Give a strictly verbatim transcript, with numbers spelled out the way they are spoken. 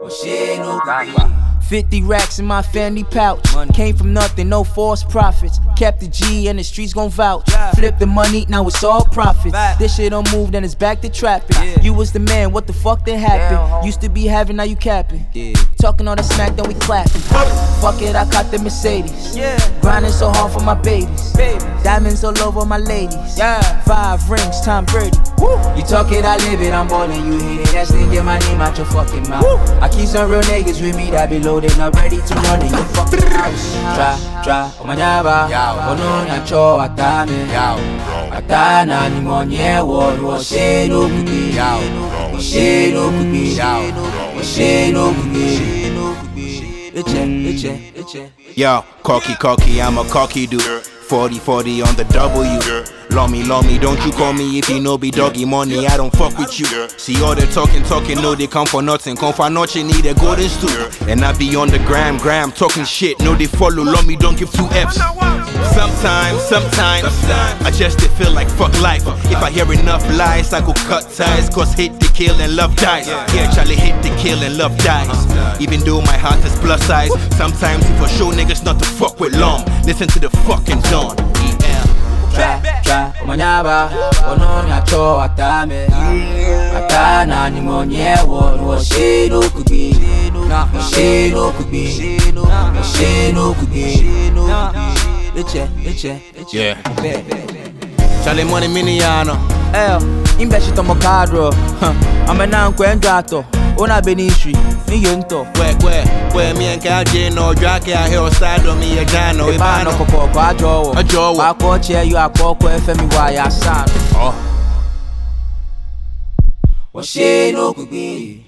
fifty racks in my Fendi pouch. Money. Came from nothing, no false profits. Kept the G and the streets gon' vouch. Yeah. Flip the money, now it's all profits. Back. This shit don't move, then it's back to trapping. Yeah. You was the man, what the fuck that happened? Damn, used to be having, now you capping. Yeah. Talking all the smack, then we clapping. Fuck it, I caught the Mercedes. Yeah. Grinding so hard for my babies. babies. Diamonds all over my ladies. Yeah. Five rings, Tom Brady. Woo. You talk it, I live it, I'm ballin', you hate it. That's then get my name out your fucking mouth. Woo. I keep some real niggas with me that be loaded, not ready to run in your fucking house. Tra, tra, oh my nyaba, oh no nyacho atame, atana ni monye wo wo she no kubi, wo she no kubi, wo she no kubi. Iche, iche, iche. Yo, cocky, cocky, I'm a cocky dude. forty forty on the W. Love me, love me, don't you call me if you know be doggy money, I don't fuck with you. See all the talking, talking, no they come for nothing. Come for nothing, need a golden stool. And I be on the gram, gram, talking shit, no they follow, love me, don't give two F's. Sometimes, sometimes, I just they feel like fuck life. If I hear enough lies, I go cut ties. Cause hate the kill and love dies. Yeah, Charlie hate the kill and love dies. Even though my heart is plus size, sometimes if I show niggas not to fuck with long, listen to the fucking John. E M. Tra, tra, omanyaba, ono nyacho atame, atana ni monye wo wo she no kubi, wo she no kubi, wo she no kubi. Iche, iche, iche. Yeah. Charlie money miniano. Eh, imbeshi tomo kadro. Amena nkwenjato. Ona benishri, ni yento. Kwe kwe, kwe mi enke aje no drake a hill side on me a jano. Ibano koko kwa ajowo. Ajowo. Wako che you akoko fmi wa ya san. Oh. Wo she no kubi.